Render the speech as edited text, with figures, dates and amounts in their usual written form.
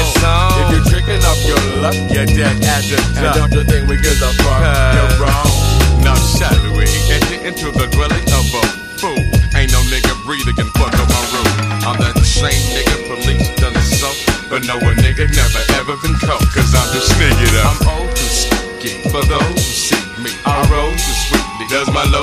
It's on. If you're tricking off your luck, You're dead as a and duck. don't you think we give a fuck? You're wrong. Now shall we enter into the dwelling of a fool? Ain't no nigga breather can fuck on my roof. I'm that same nigga police done assault, but no a nigga never ever been caught. Cause I'm just nigga up. I'm old to ski. For those who see me, I roll too sweetly. Does my